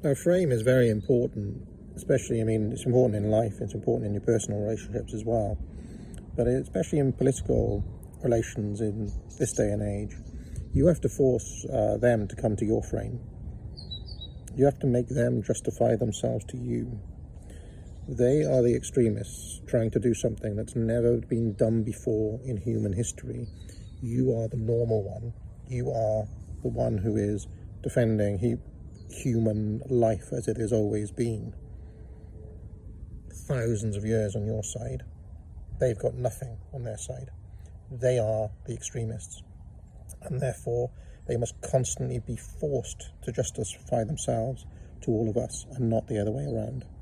Now, frame is very important, especially, I mean, it's important in life, it's important in your personal relationships as well, but especially in political relations in this day and age, you have to force them to come to your frame. You have to make them justify themselves to you. They are the extremists trying to do something that's never been done before in human history. You are the normal one. You are the one who is defending human life as it has always been. Thousands of years on your side. They've got nothing on their side. They are the extremists. And therefore, they must constantly be forced to justify themselves to all of us and not the other way around.